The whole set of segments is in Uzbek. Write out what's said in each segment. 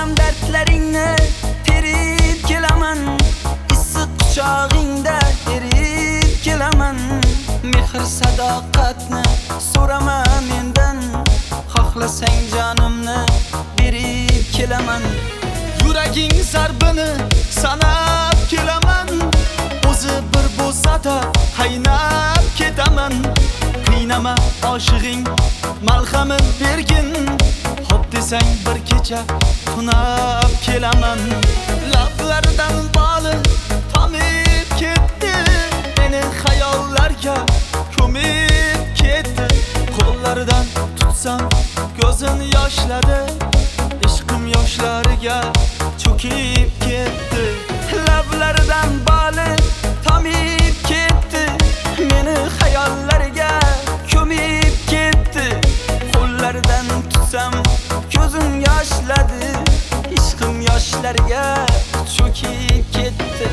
Ko'raman dardlaringni terib kelaman, issiq quchog'ingda erib kelaman. Mehr sadoqatni so'rama mendan, xohlasang jonimni berib kelaman. Yuraging zarbini sanab kelaman, o'zi bir bo'lsa-da qaynab ketaman. Qiynama oshig'ing malhamin bergin, hop desang bir kecha tunab kelaman. Lablaridan boli tomib ketdi, meni xayollarga ko'mib ketdi. Qo'llaridan tutsam ko'zin yoshladi, ishqim yoshlariga cho'kib ketdi. Lablaridan boli tomib ketdi, meni xayollariga ko'mib ketdi. Qo'llaridan tutsam ko'zim yoshladi, ishqim yoshlariga cho'kib ketdi.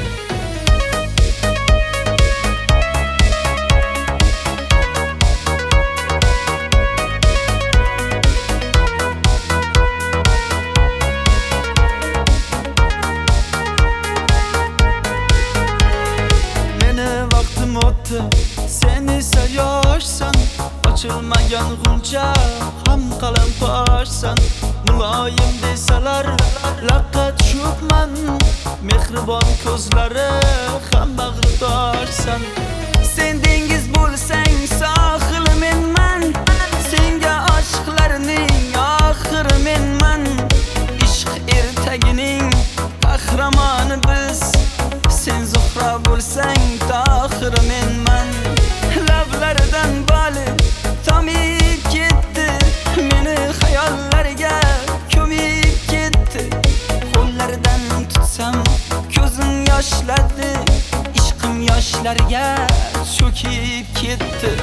Sen ise yoshsan, ochilmagan g'uncha ham qalamposhsan. Muloyim desalar laqqa tushibman, mehribon ko'zlari ham bag'ritoshsan. Sen dengiz bo'lsang sohili menman, senga oshiqlarning oxiri menman. Ishq ertagining qahramoni biz, sen Zuhra bo'lsang tohiri menman. Lablaridan boli tomib ketdi, meni xayollariga ko'mib ketdi. Qo'llaridan tutsam ko'zim yoshladi, ishqim yoshlariga cho'kib ketdi.